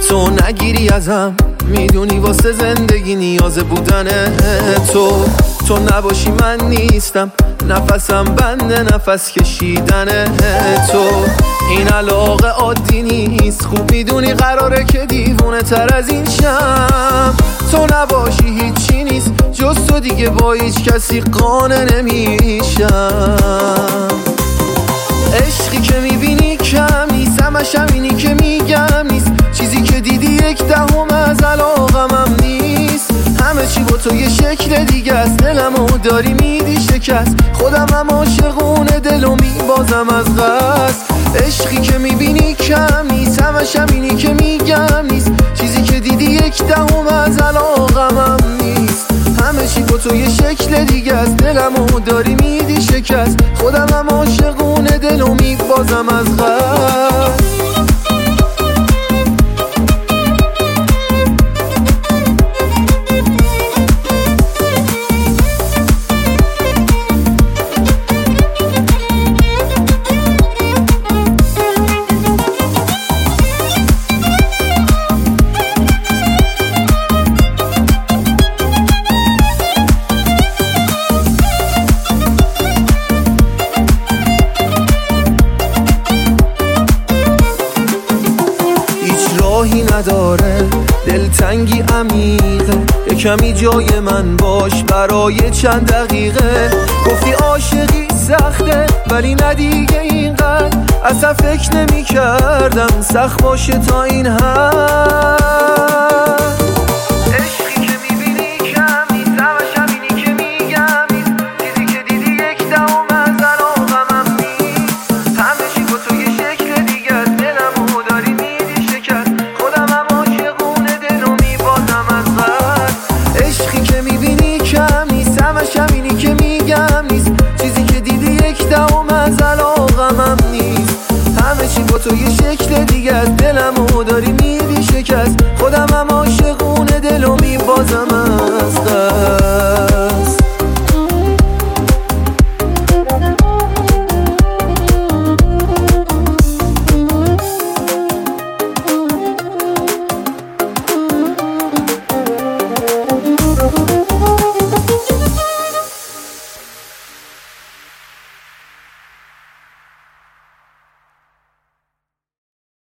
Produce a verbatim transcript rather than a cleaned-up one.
تو نگیری ازم، میدونی واسه زندگی نیاز بودن تو. تو نباشی من نیستم، نفسم بنده نفس کشیدن تو. این علاقه عادی نیست، خوب میدونی قراره که دیوونه تر از این شم. تو نباشی هیچی نیست، جز تو دیگه با هیچ کسی قانع نمیشم. عشقی که میبینی کم نیست، همش همینی که میگم نیست. چیزی که دیدی یک دهم از علاقمم نیست. همه چی با تو یه شکل دیگه است، دلمو داری میدی شکست. خودم هم عاشقونه دلو میبازم از قصد. عشقی که میبینی کم نیست، همش همینی که میگم نیست. چیزی که دیدی یک دهم از علاقمم نیست. همه چی با تو یه شکل دیگه است، دلمو داری میدی شکست. خودم هم عاشقونه دلو میبازم از قصد. راهی نداره، دلتنگی عمیقه. یه کمی جای من باش برای چند دقیقه. گفتی عاشقی سخته ولی نه دیگه اینقدر. اصلا فکر نمی کردم سخت باشه تا این حد. عشقی که میبینی کم نیست، همش همینی که میگم نیست. چیزی که دیدی یک دهم از علاقمم نیست. همه چی با تو یه شکل دیگه است، دلمو داری میدی شکست. خودم هم عاشقونه دلو میبازم از قصد. عشقی که میبینی کم نیست، همش همینی که میگم نیست. چیزی که دیدی یک دهم از علاقمم نیست. همه چی با تو یه شکل دیگه است، دلمو داری میدی شکست. خودم هم